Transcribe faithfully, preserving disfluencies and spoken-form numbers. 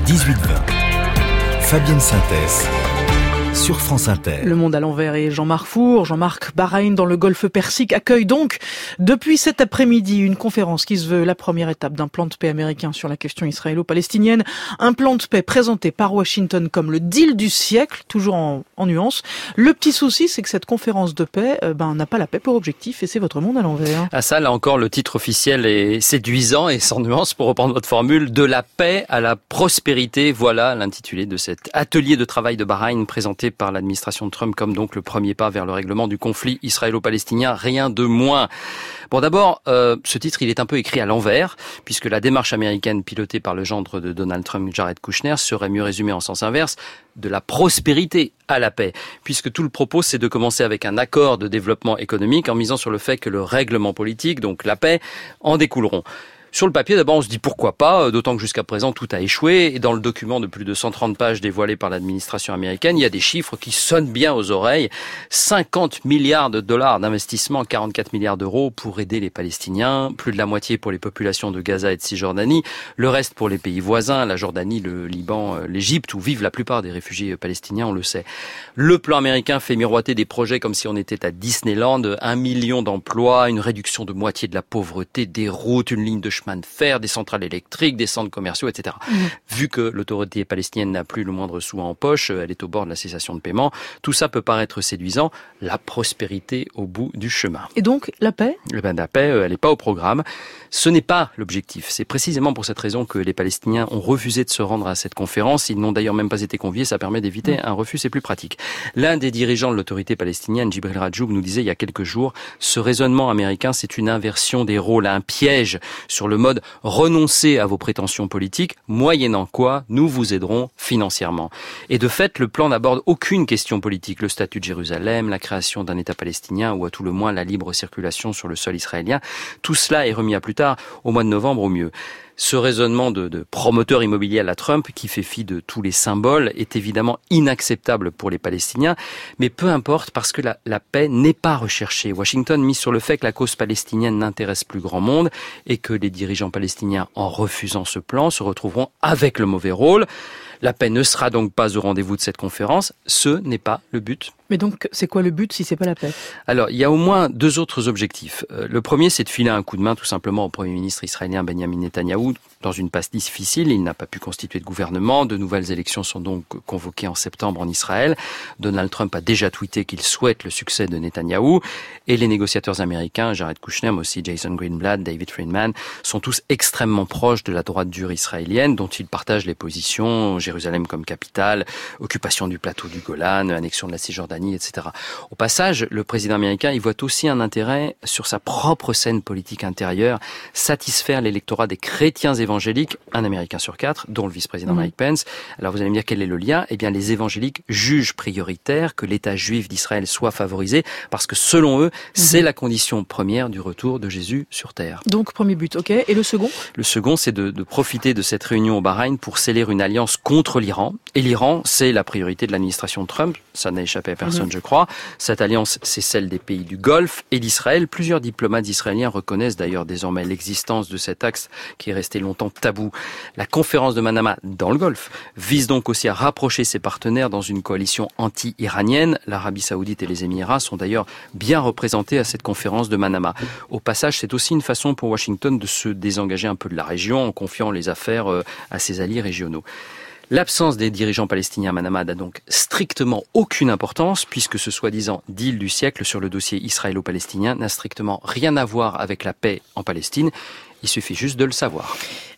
dix-huit vingt. Fabienne Synthèse sur France Inter. Le Monde à l'envers et Jean-Marc Four. Jean-Marc, Bahreïn dans le golfe Persique accueille donc depuis cet après-midi une conférence qui se veut la première étape d'un plan de paix américain sur la question israélo-palestinienne. Un plan de paix présenté par Washington comme le deal du siècle, toujours en, en nuance. Le petit souci, c'est que cette conférence de paix euh, ben, n'a pas la paix pour objectif et c'est votre Monde à l'envers. Ah ça, là encore, le titre officiel est séduisant et sans nuance, pour reprendre votre formule, de la paix à la prospérité. Voilà l'intitulé de cet atelier de travail de Bahreïn présenté par l'administration de Trump comme donc le premier pas vers le règlement du conflit israélo-palestinien, rien de moins. Bon, d'abord, euh, ce titre, il est un peu écrit à l'envers, puisque la démarche américaine pilotée par le gendre de Donald Trump, Jared Kushner, serait mieux résumée en sens inverse, de la prospérité à la paix, puisque tout le propos, c'est de commencer avec un accord de développement économique en misant sur le fait que le règlement politique, donc la paix, en découleront. Sur le papier, d'abord, on se dit pourquoi pas, d'autant que jusqu'à présent, tout a échoué. Et dans le document de plus de cent trente pages dévoilé par l'administration américaine, il y a des chiffres qui sonnent bien aux oreilles. cinquante milliards de dollars d'investissement, quarante-quatre milliards d'euros pour aider les Palestiniens, plus de la moitié pour les populations de Gaza et de Cisjordanie, le reste pour les pays voisins, la Jordanie, le Liban, l'Égypte, où vivent la plupart des réfugiés palestiniens, on le sait. Le plan américain fait miroiter des projets comme si on était à Disneyland, un million d'emplois, une réduction de moitié de la pauvreté, des routes, une ligne de chemin de fer, des centrales électriques, des centres commerciaux, et cetera. Mmh. Vu que l'autorité palestinienne n'a plus le moindre sou en poche, elle est au bord de la cessation de paiement, tout ça peut paraître séduisant, la prospérité au bout du chemin. Et donc, la paix ? Eh ben, la paix, elle n'est pas au programme. Ce n'est pas l'objectif. C'est précisément pour cette raison que les Palestiniens ont refusé de se rendre à cette conférence. Ils n'ont d'ailleurs même pas été conviés. Ça permet d'éviter mmh. un refus, c'est plus pratique. L'un des dirigeants de l'autorité palestinienne, Djibril Rajoub, nous disait il y a quelques jours, ce raisonnement américain, c'est une inversion des rôles, un piège sur le mode « renoncez à vos prétentions politiques, moyennant quoi nous vous aiderons financièrement ». Et de fait, le plan n'aborde aucune question politique. Le statut de Jérusalem, la création d'un État palestinien ou à tout le moins la libre circulation sur le sol israélien, tout cela est remis à plus tard, au mois de novembre au mieux. Ce raisonnement de, de promoteur immobilier à la Trump, qui fait fi de tous les symboles, est évidemment inacceptable pour les Palestiniens, mais peu importe parce que la, la paix n'est pas recherchée. Washington mise sur le fait que la cause palestinienne n'intéresse plus grand monde et que les dirigeants palestiniens, en refusant ce plan, se retrouveront avec le mauvais rôle. La paix ne sera donc pas au rendez-vous de cette conférence. Ce n'est pas le but. Mais donc, c'est quoi le but si c'est pas la paix ? Alors, il y a au moins deux autres objectifs. Le premier, c'est de filer un coup de main tout simplement au Premier ministre israélien Benjamin Netanyahou. Dans une passe difficile, il n'a pas pu constituer de gouvernement. De nouvelles élections sont donc convoquées en septembre en Israël. Donald Trump a déjà tweeté qu'il souhaite le succès de Netanyahou. Et les négociateurs américains, Jared Kushner, mais aussi Jason Greenblatt, David Friedman, sont tous extrêmement proches de la droite dure israélienne, dont ils partagent les positions, Jérusalem comme capitale, occupation du plateau du Golan, annexion de la Cisjordanie, et cetera. Au passage, le président américain y voit aussi un intérêt sur sa propre scène politique intérieure, satisfaire l'électorat des chrétiens évangéliques, un Américain sur quatre, dont le vice-président mmh. Mike Pence. Alors vous allez me dire quel est le lien ? Eh bien, les évangéliques jugent prioritaire que l'État juif d'Israël soit favorisé, parce que selon eux, mmh. c'est la condition première du retour de Jésus sur terre. Donc, premier but, ok. Et le second ? Le second, c'est de, de profiter de cette réunion au Bahreïn pour sceller une alliance contre l'Iran. Et l'Iran, c'est la priorité de l'administration de Trump. Ça n'a échappé à personne, mmh. je crois. Cette alliance, c'est celle des pays du Golfe et d'Israël. Plusieurs diplomates israéliens reconnaissent d'ailleurs désormais l'existence de cet axe qui est resté longtemps tabou. La conférence de Manama dans le Golfe vise donc aussi à rapprocher ses partenaires dans une coalition anti-iranienne. L'Arabie Saoudite et les Émirats sont d'ailleurs bien représentés à cette conférence de Manama. Au passage, c'est aussi une façon pour Washington de se désengager un peu de la région en confiant les affaires à ses alliés régionaux. L'absence des dirigeants palestiniens à Manama n'a donc strictement aucune importance puisque ce soi-disant deal du siècle sur le dossier israélo-palestinien n'a strictement rien à voir avec la paix en Palestine. Il suffit juste de le savoir.